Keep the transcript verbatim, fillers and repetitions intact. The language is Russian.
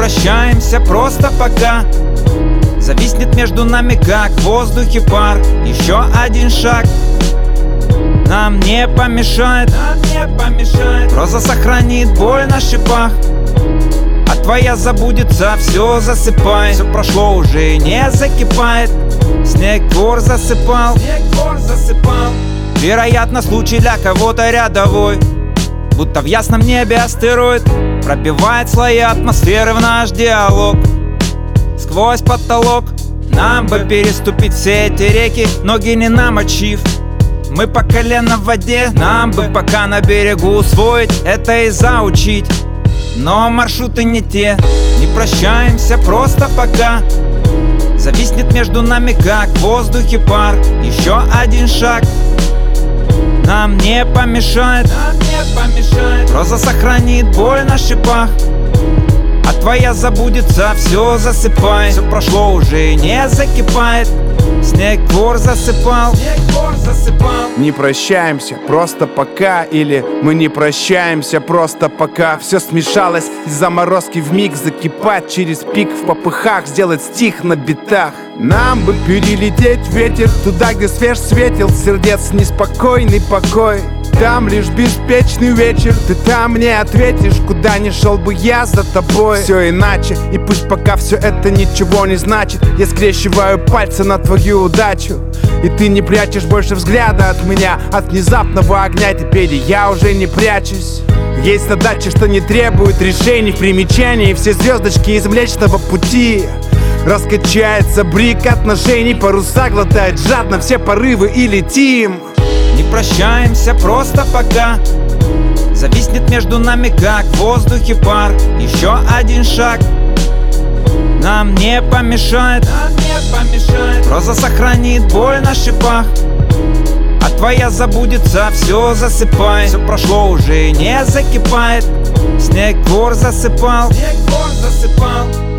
прощаемся просто пока. Зависнет между нами, как в воздухе пар. Еще один шаг нам не помешает, нам не помешает. Роза сохранит боль на шипах, а твоя забудется, все засыпай. Все прошло, уже не закипает. Снег двор засыпал, снег двор засыпал. Вероятно, случай для кого-то рядовой, будто в ясном небе астероид пробивает слои атмосферы в наш диалог. Сквозь потолок нам бы переступить все эти реки, ноги не намочив. Мы по колено в воде, нам бы пока на берегу усвоить это и заучить. Но маршруты не те, не прощаемся просто пока. Зависнет между нами, как в воздухе пар. Еще один шаг нам не помешает, нам не помешает. Роза сохранит боль на шипах, а твоя забудется, все засыпай. Все прошло, уже не закипает. Снег двор засыпал, снег двор засыпал. Не прощаемся просто пока, или мы не прощаемся просто пока. Все смешалось из заморозки, вмиг закипать через пик в попыхах, сделать стих на битах. Нам бы перелететь ветер туда, где свеж светил сердец неспокойный покой. Там лишь беспечный вечер, ты там не ответишь, куда ни шел бы я за тобой. Все иначе, и пусть пока все это ничего не значит, я скрещиваю пальцы на твою удачу, и ты не прячешь больше взгляда от меня. От внезапного огня теперь я уже не прячусь. Есть задачи, что не требуют решений в примечании. Все звездочки из Млечного Пути. Раскачается брик отношений, паруса глотает жадно все порывы и летим. Не прощаемся просто пока. Зависнет между нами, как в воздухе пар. Еще один шаг нам не помешает, нам не помешает. Роза сохранит боль на шипах, а твоя забудется, все засыпай. Все прошло, уже не закипает. Снег двор засыпал, снег двор засыпал.